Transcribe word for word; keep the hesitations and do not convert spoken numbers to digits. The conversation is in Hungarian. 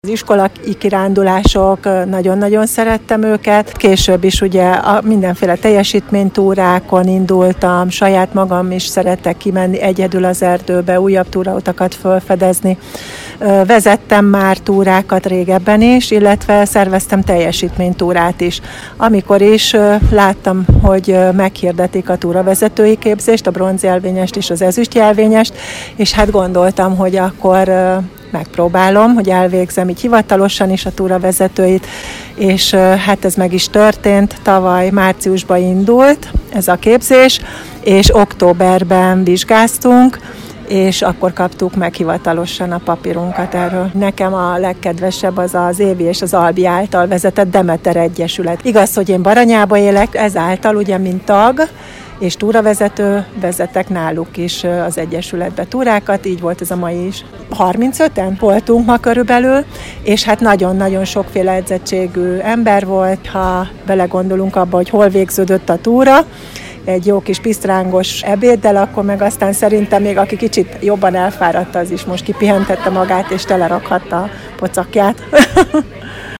Az iskolai kirándulások, nagyon-nagyon szerettem őket. Később is ugye a mindenféle teljesítménytúrákon indultam, saját magam is szeretek kimenni egyedül az erdőbe, újabb túrautakat felfedezni. Vezettem már túrákat régebben is, illetve szerveztem teljesítménytúrát is. Amikor is láttam, hogy meghirdetik a túravezetői képzést, a bronzjelvényest és az ezüstjelvényest, és hát gondoltam, hogy akkor megpróbálom, hogy elvégzem így hivatalosan is a túravezetőit, és hát ez meg is történt. Tavaly márciusban indult ez a képzés, és októberben vizsgáztunk, és akkor kaptuk meg hivatalosan a papírunkat erről. Nekem a legkedvesebb az az Évi és az Albi által vezetett Demeter Egyesület. Igaz, hogy én Baranyába élek, ezáltal ugye mint tag, és túravezető, vezetek náluk is az Egyesületbe túrákat, így volt ez a mai is. harmincöten voltunk ma körülbelül, és hát nagyon-nagyon sokféle edzettségű ember volt, ha belegondolunk abba, hogy hol végződött a túra, egy jó kis pisztrángos ebéddel, akkor meg aztán szerintem még aki kicsit jobban elfáradt, az is most kipihentette magát, és telerakhatta a pocakját.